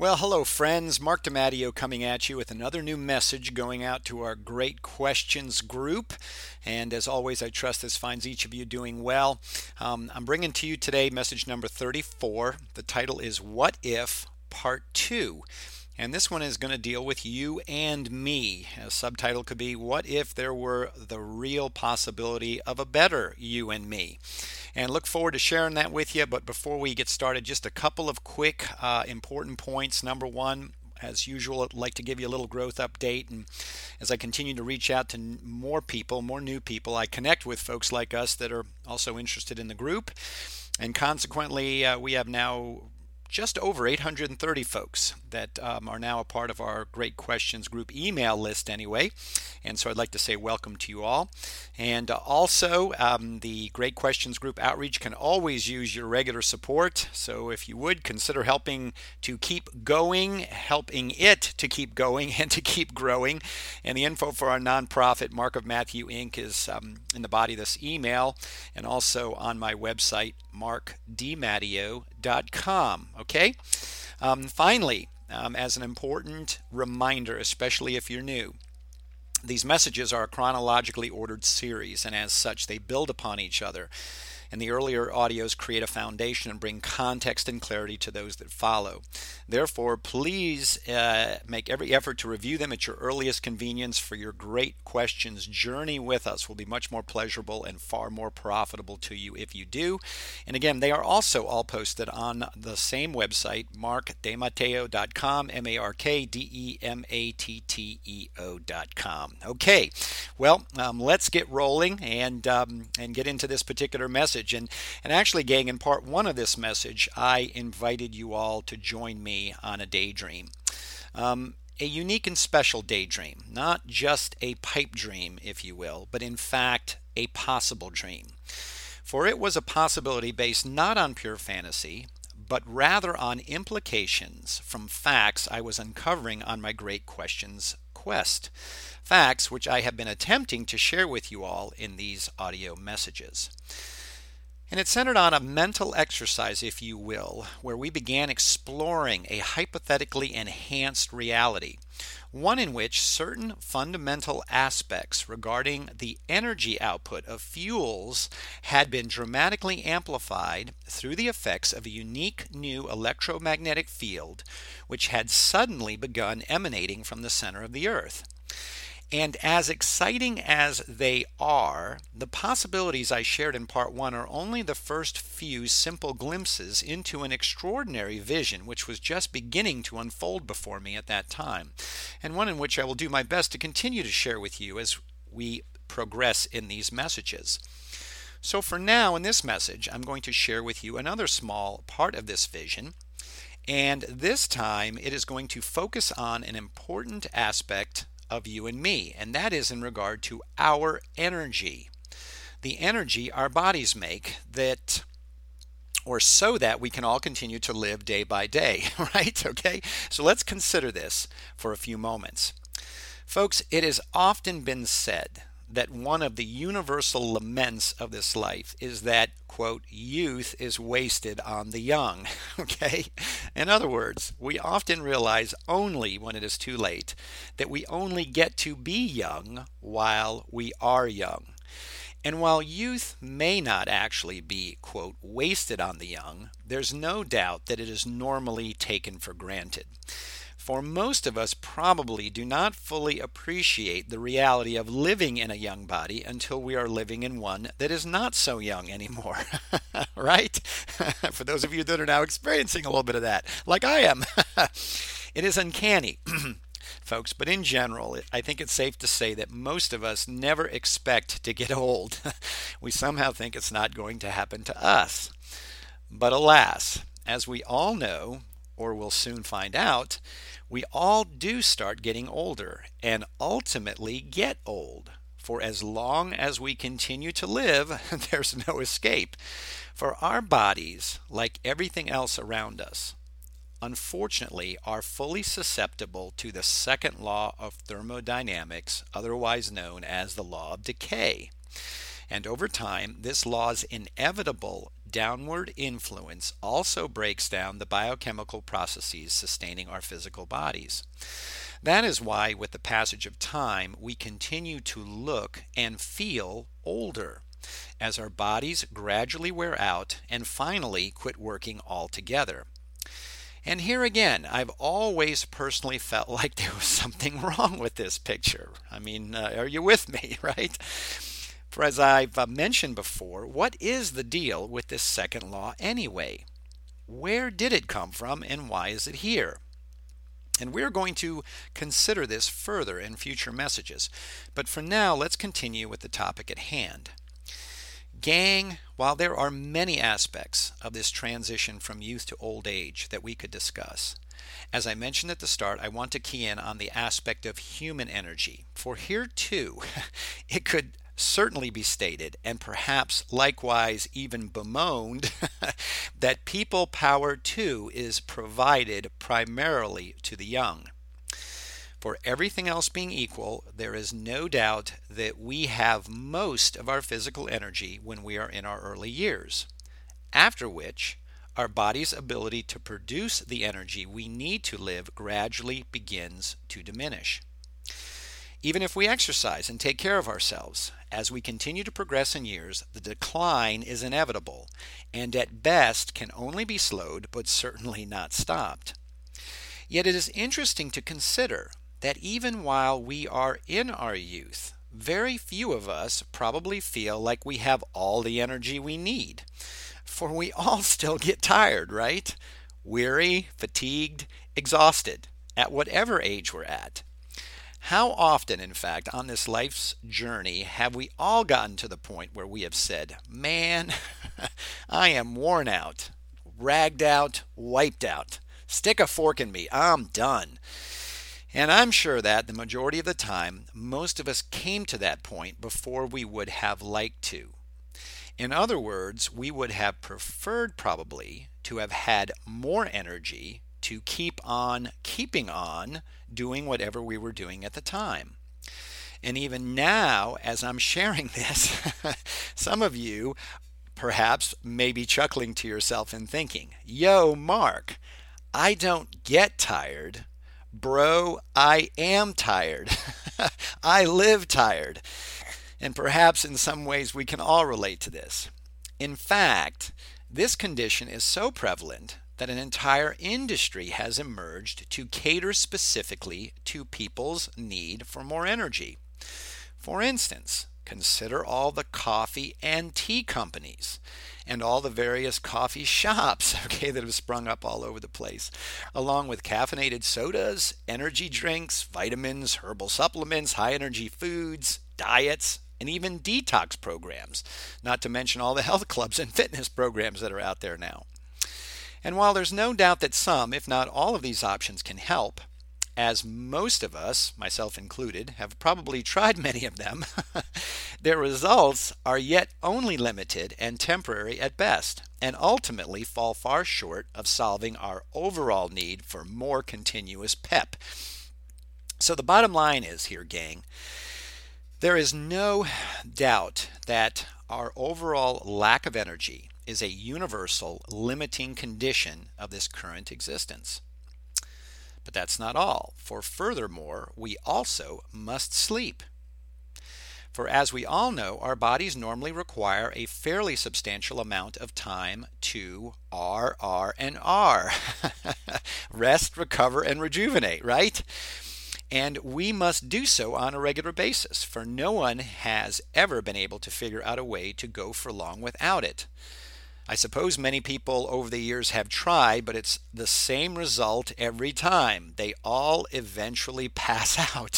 Well, hello, friends. Mark DiMatteo coming at you with another new message going out to our Great Questions group. And as always, I trust this finds each of you doing well. I'm bringing to you today message number 34. The title is What If Part 2. And this one is going to deal with you and me. A subtitle could be What If There Were the Real Possibility of a Better You and Me? And look forward to sharing that with you. But before we get started, just a couple of quick important points. Number one, as usual, I'd like to give you a little growth update. And as I continue to reach out to more people, more new people, I connect with folks like us that are also interested in the group. And consequently, we have now just over 830 folks that are now a part of our Great Questions group email list anyway. And so I'd like to say welcome to you all. And also, the Great Questions group outreach can always use your regular support. So if you would, consider helping to keep going, helping it to keep going and to keep growing. And the info for our nonprofit, Mark of Matthew Inc., is in the body of this email and also on my website, markdmatteo.com. Okay? Finally, as an important reminder, especially if you're new, these messages are a chronologically ordered series, and as such, they build upon each other. And the earlier audios create a foundation and bring context and clarity to those that follow. Therefore, please make every effort to review them at your earliest convenience, for your Great Questions journey with us will be much more pleasurable and far more profitable to you if you do. And again, they are also all posted on the same website, markdematteo.com, markdemateo.com. Okay, well, let's get rolling and get into this particular message. And actually, gang, in part one of this message, I invited you all to join me on a daydream. A unique and special daydream, not just a pipe dream, if you will, but in fact, a possible dream. For it was a possibility based not on pure fantasy, but rather on implications from facts I was uncovering on my Great Questions quest. Facts which I have been attempting to share with you all in these audio messages. And it's centered on a mental exercise, if you will, where we began exploring a hypothetically enhanced reality, one in which certain fundamental aspects regarding the energy output of fuels had been dramatically amplified through the effects of a unique new electromagnetic field which had suddenly begun emanating from the center of the Earth. And as exciting as they are, the possibilities I shared in part one are only the first few simple glimpses into an extraordinary vision which was just beginning to unfold before me at that time, and one in which I will do my best to continue to share with you as we progress in these messages. So for now, in this message, I'm going to share with you another small part of this vision, and this time it is going to focus on an important aspect of you and me, and that is in regard to our energy. The energy our bodies make that, or so that we can all continue to live day by day, right? Okay, so let's consider this for a few moments. Folks, it has often been said that one of the universal laments of this life is that, quote, youth is wasted on the young, okay? In other words, we often realize only when it is too late that we only get to be young while we are young. And while youth may not actually be, quote, wasted on the young, there's no doubt that it is normally taken for granted. For most of us probably do not fully appreciate the reality of living in a young body until we are living in one that is not so young anymore, right? For those of you that are now experiencing a little bit of that, like I am. It is uncanny, folks, but in general, I think it's safe to say that most of us never expect to get old. We somehow think it's not going to happen to us. But alas, as we all know, or will soon find out, we all do start getting older and ultimately get old. For as long as we continue to live, there's no escape. For our bodies, like everything else around us, unfortunately are fully susceptible to the second law of thermodynamics, otherwise known as the law of decay. And over time, this law's inevitable downward influence also breaks down the biochemical processes sustaining our physical bodies. That is why, with the passage of time, we continue to look and feel older as our bodies gradually wear out and finally quit working altogether. And here again, I've always personally felt like there was something wrong with this picture. I mean, are you with me, right? For as I've mentioned before, what is the deal with this second law anyway? Where did it come from and why is it here? And we're going to consider this further in future messages. But for now, let's continue with the topic at hand. Gang, while there are many aspects of this transition from youth to old age that we could discuss, as I mentioned at the start, I want to key in on the aspect of human energy. For here too, it could certainly be stated, and perhaps likewise even bemoaned, that people power too is provided primarily to the young. For everything else being equal, there is no doubt that we have most of our physical energy when we are in our early years, after which our body's ability to produce the energy we need to live gradually begins to diminish. Even if we exercise and take care of ourselves, as we continue to progress in years, the decline is inevitable, and at best can only be slowed but certainly not stopped. Yet it is interesting to consider that even while we are in our youth, very few of us probably feel like we have all the energy we need. For we all still get tired, right? Weary, fatigued, exhausted, at whatever age we're at. How often, in fact, on this life's journey have we all gotten to the point where we have said, man, I am worn out, ragged out, wiped out. Stick a fork in me, I'm done. And I'm sure that the majority of the time, most of us came to that point before we would have liked to. In other words, we would have preferred probably to have had more energy to keep on keeping on doing whatever we were doing at the time. And even now, as I'm sharing this, some of you perhaps may be chuckling to yourself and thinking, yo, Mark, I don't get tired. Bro, I am tired. I live tired. And perhaps in some ways we can all relate to this. In fact, this condition is so prevalent that an entire industry has emerged to cater specifically to people's need for more energy. For instance, consider all the coffee and tea companies and all the various coffee shops, that have sprung up all over the place, along with caffeinated sodas, energy drinks, vitamins, herbal supplements, high energy foods, diets, and even detox programs, not to mention all the health clubs and fitness programs that are out there now. And while there's no doubt that some, if not all of these options can help, as most of us, myself included, have probably tried many of them, their results are yet only limited and temporary at best, and ultimately fall far short of solving our overall need for more continuous pep. So the bottom line is here, gang, there is no doubt that our overall lack of energy is a universal limiting condition of this current existence. But that's not all, for furthermore, we also must sleep. For as we all know, our bodies normally require a fairly substantial amount of time to R, and R. Rest, recover, and rejuvenate, right? And we must do so on a regular basis, for no one has ever been able to figure out a way to go for long without it. I suppose many people over the years have tried, but it's the same result every time. They all eventually pass out.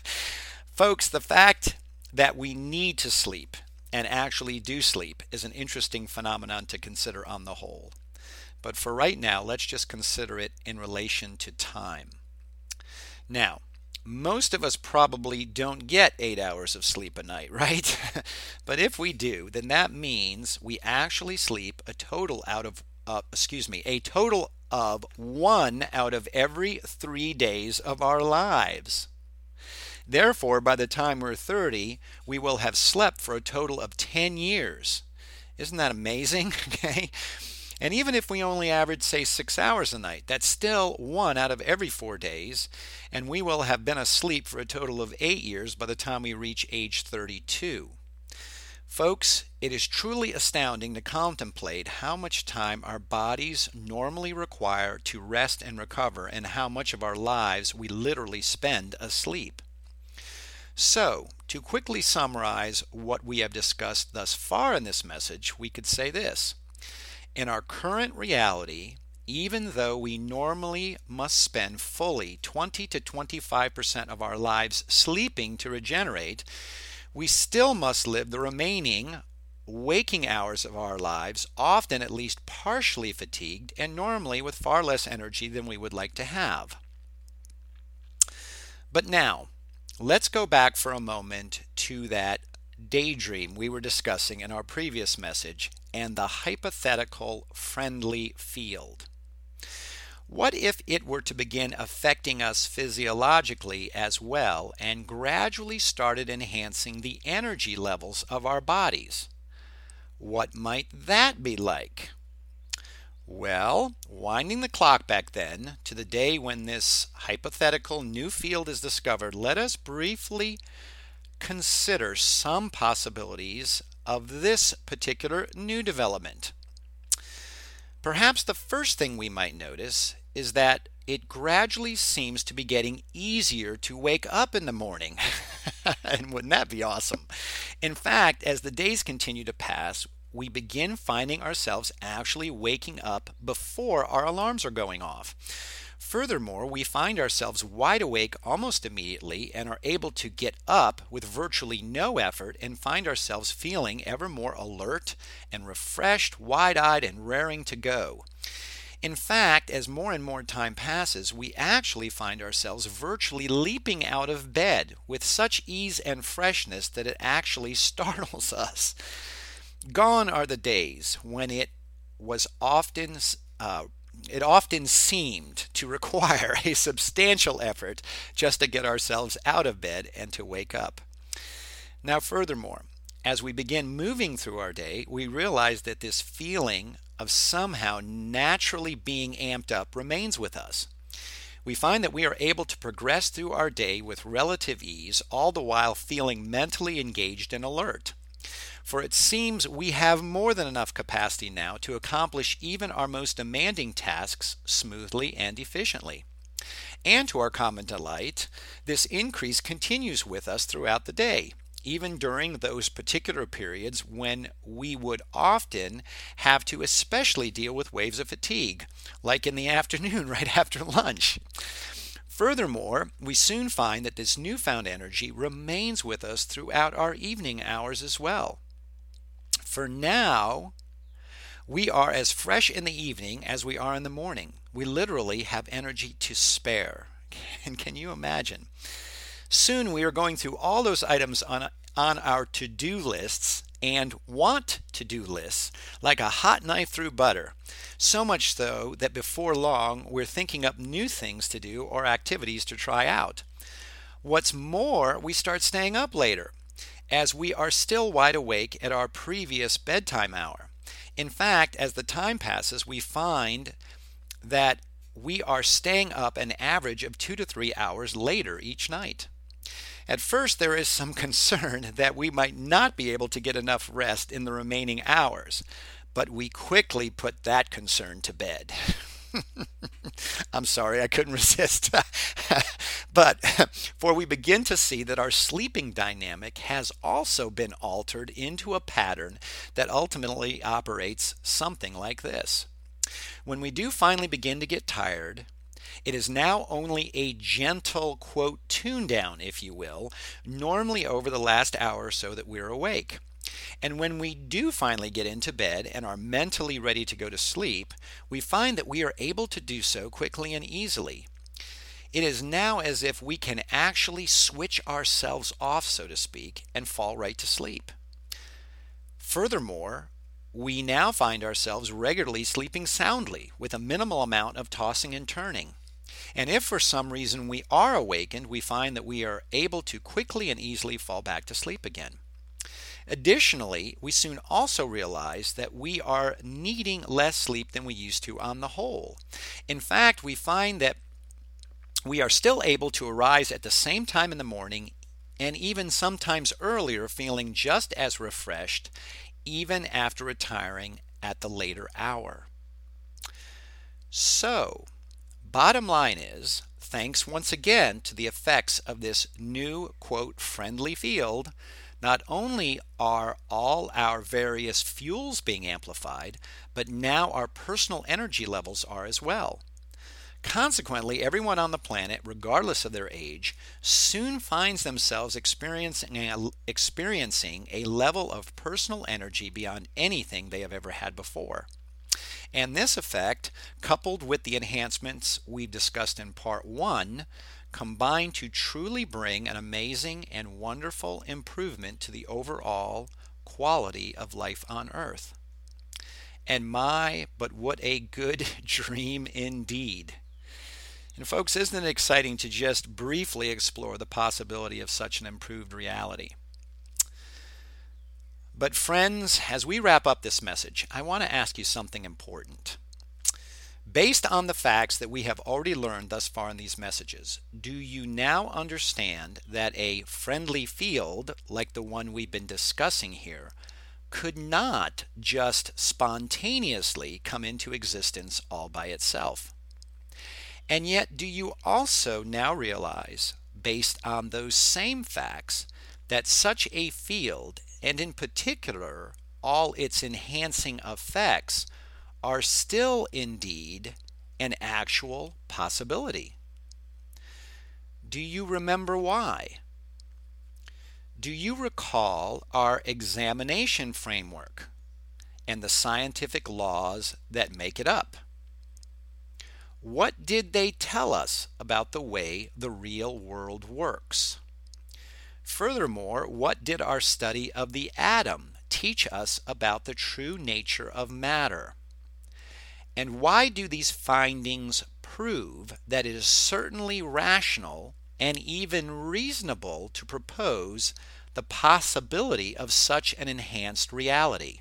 Folks, the fact that we need to sleep and actually do sleep is an interesting phenomenon to consider on the whole. But for right now, let's just consider it in relation to time. Now, most of us probably don't get 8 hours of sleep a night, right? But if we do, then that means we actually sleep a total of 1 out of every 3 days of our lives. Therefore, by the time we're 30, we will have slept for a total of 10 years. Isn't that amazing? Okay. And even if we only average, say, 6 hours a night, that's still 1 out of every 4 days, and we will have been asleep for a total of 8 years by the time we reach age 32. Folks, it is truly astounding to contemplate how much time our bodies normally require to rest and recover, and how much of our lives we literally spend asleep. So, to quickly summarize what we have discussed thus far in this message, we could say this. In our current reality, even though we normally must spend fully 20 to 25% of our lives sleeping to regenerate, we still must live the remaining waking hours of our lives, often at least partially fatigued, and normally with far less energy than we would like to have. But now, let's go back for a moment to that daydream we were discussing in our previous message and the hypothetical friendly field. What if it were to begin affecting us physiologically as well and gradually started enhancing the energy levels of our bodies? What might that be like? Well, winding the clock back then to the day when this hypothetical new field is discovered, let us briefly consider some possibilities of this particular new development. Perhaps the first thing we might notice is that it gradually seems to be getting easier to wake up in the morning. And wouldn't that be awesome? In fact, as the days continue to pass, we begin finding ourselves actually waking up before our alarms are going off. Furthermore, we find ourselves wide awake almost immediately and are able to get up with virtually no effort and find ourselves feeling ever more alert and refreshed, wide-eyed, and raring to go. In fact, as more and more time passes, we actually find ourselves virtually leaping out of bed with such ease and freshness that it actually startles us. Gone are the days when it often seemed to require a substantial effort just to get ourselves out of bed and to wake up. Now, furthermore, as we begin moving through our day, we realize that this feeling of somehow naturally being amped up remains with us. We find that we are able to progress through our day with relative ease, all the while feeling mentally engaged and alert. For it seems we have more than enough capacity now to accomplish even our most demanding tasks smoothly and efficiently. And to our common delight, this increase continues with us throughout the day, even during those particular periods when we would often have to especially deal with waves of fatigue, like in the afternoon right after lunch. Furthermore, we soon find that this newfound energy remains with us throughout our evening hours as well. For now, we are as fresh in the evening as we are in the morning. We literally have energy to spare. And can you imagine? Soon we are going through all those items on our to-do lists and want to-do lists like a hot knife through butter. So much so that before long we're thinking up new things to do or activities to try out. What's more, we start staying up later, as we are still wide awake at our previous bedtime hour. In fact, as the time passes, we find that we are staying up an average of 2 to 3 hours later each night. At first, there is some concern that we might not be able to get enough rest in the remaining hours, but we quickly put that concern to bed. I'm sorry, I couldn't resist. But for we begin to see that our sleeping dynamic has also been altered into a pattern that ultimately operates something like this. When we do finally begin to get tired, it is now only a gentle, quote, tune down, if you will, normally over the last hour or so that we're awake. And when we do finally get into bed and are mentally ready to go to sleep, we find that we are able to do so quickly and easily. It is now as if we can actually switch ourselves off, so to speak, and fall right to sleep. Furthermore, we now find ourselves regularly sleeping soundly with a minimal amount of tossing and turning. And if for some reason we are awakened, we find that we are able to quickly and easily fall back to sleep again. Additionally, we soon also realize that we are needing less sleep than we used to on the whole. In fact, we find that we are still able to arise at the same time in the morning and even sometimes earlier, feeling just as refreshed even after retiring at the later hour. So, bottom line is, thanks once again to the effects of this new, quote, friendly field, not only are all our various fuels being amplified, but now our personal energy levels are as well. Consequently, everyone on the planet, regardless of their age, soon finds themselves experiencing a level of personal energy beyond anything they have ever had before. And this effect, coupled with the enhancements we've discussed in part 1, combine to truly bring an amazing and wonderful improvement to the overall quality of life on Earth. And but what a good dream indeed. And folks, isn't it exciting to just briefly explore the possibility of such an improved reality? But friends, as we wrap up this message, I want to ask you something important. Based on the facts that we have already learned thus far in these messages, do you now understand that a friendly field, like the one we've been discussing here, could not just spontaneously come into existence all by itself? And yet, do you also now realize, based on those same facts, that such a field, and in particular all its enhancing effects, are still indeed an actual possibility? Do you remember why? Do you recall our examination framework and the scientific laws that make it up? What did they tell us about the way the real world works? Furthermore, what did our study of the atom teach us about the true nature of matter? And why do these findings prove that it is certainly rational and even reasonable to propose the possibility of such an enhanced reality?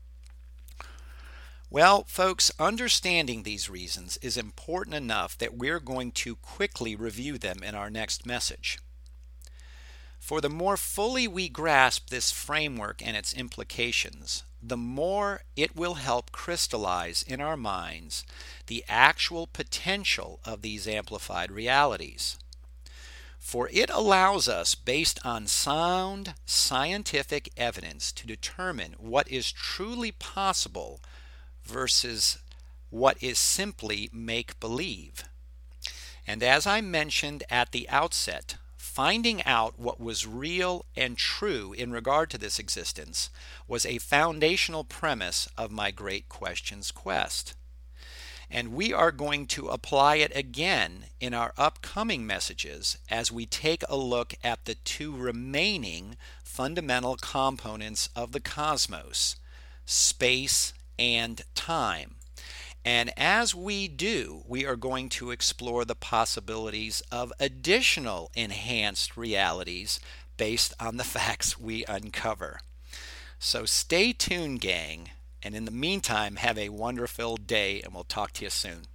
Well, folks, understanding these reasons is important enough that we're going to quickly review them in our next message. For the more fully we grasp this framework and its implications, the more it will help crystallize in our minds the actual potential of these amplified realities. For it allows us, based on sound scientific evidence, to determine what is truly possible versus what is simply make-believe. And as I mentioned at the outset, finding out what was real and true in regard to this existence was a foundational premise of my Great Questions quest. And we are going to apply it again in our upcoming messages as we take a look at the two remaining fundamental components of the cosmos, space and time. And as we do, we are going to explore the possibilities of additional enhanced realities based on the facts we uncover. So stay tuned, gang, and in the meantime, have a wonderful day, and we'll talk to you soon.